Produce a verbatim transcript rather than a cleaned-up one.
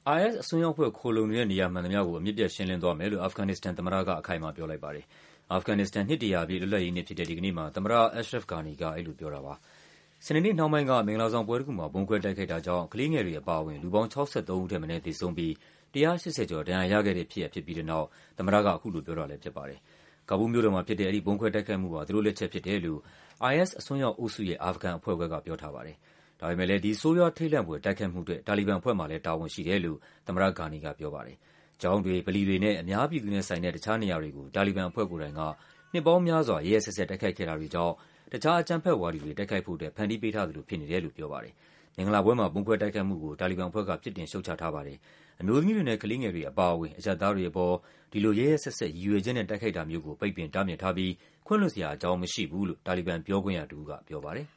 အိုင်အက်စ် အစွန်းရောက်အဖွဲ့ ခိုလှုံနေတဲ့နေရာမှန်သမျှကို အမြစ်ပြတ်ရှင်းလင်းသွားမယ်လို့ အာဖဂန်နစ္စတန်သမ္မတက အခိုင်အမာပြောလိုက်ပါတယ်။ အာဖဂန်နစ္စတန် နှစ် ၁၀၀ ပြည့် လွတ်လပ်ရေးနေ့ဖြစ်တဲ့ ဒီကနေ့မှာ သမ္မတ Ashraf Ghani က အဲဒီလိုပြောတာပါ။ စနေနေ့နှောင်းပိုင်းက မင်္ဂလာဆောင်ပွဲတခုမှာ ဗုံးခွဲတိုက်ခိုက်တာကြောင့် ကလေးငယ်တွေအပါအဝင် လူပေါင်း ၆၃ ဦးထက်မနည်း သေဆုံးပြီး ၁၈၀ ကျော် ဒဏ်ရာရခဲ့တဲ့ဖြစ်ရပ် ဖြစ်ပြီးတဲ့နောက် သမ္မတက အခုလိုပြောတာလည်းဖြစ်ပါတယ်။ ကာဘူးလ်မြို့တော်မှာဖြစ်တဲ့ အဲဒီဗုံးခွဲတိုက်ခိုက်မှုဟာ သူတို့လက်ချက်ဖြစ်တယ်လို့ အိုင်အက်စ် အစွန်းရောက်အုပ်စုရဲ့ အာဖဂန်အဖွဲ့ခွဲက ပြောထားပါတယ်။ ဒါပေမယ့်လည်း ဒီ ဆိုးရွားထိတ်လန့်ဖွယ် တိုက်ခိုက်မှုအတွက် တာလီဘန်အဖွဲ့မှာလည်း တာဝန်ရှိတယ်လို့ သမ္မတ Ghani ကပြောပါတယ်။ ကျောင်းတွေ၊ ဗလီတွေနဲ့ အများပြည်သူနဲ့ဆိုင်တဲ့ တခြားနေရာတွေကို တာလီဘန်အဖွဲ့ကိုယ်တိုင်က နှစ်ပေါင်းများစွာ ရက်ရက်စက်စက် တိုက်ခိုက်ခဲ့တာတွေကြောင့် တခြား အကြမ်းဖက်ဝါဒီတွေ တိုက်ခိုက်ဖို့အတွက် ဖန်တီးပေးထားသလို ဖြစ်နေတယ်လို့ ပြောပါတယ်။ မင်္ဂလာပွဲမှာ ဗုံးခွဲတိုက်ခိုက်မှုကို တာလီဘန်အဖွဲ့က ပြစ်တင်ရှုတ်ချထားပါတယ်။ အမျိုးသမီးတွေနဲ့ ကလေးငယ်တွေအပါအဝင် အရပ်သားတွေအပေါ် ဒီလို ရက်ရက်စက်စက် ရည်ရွယ်ချက်နဲ့ တိုက်ခိုက်တာမျိုးကို ပိတ်ပင်တားမြစ်ထားပြီး ခွင့်လွှတ်စရာအကြောင်း မရှိဘူးလို့ တာလီဘန်ပြောခွင့်ရတဦးက ပြောပါတယ်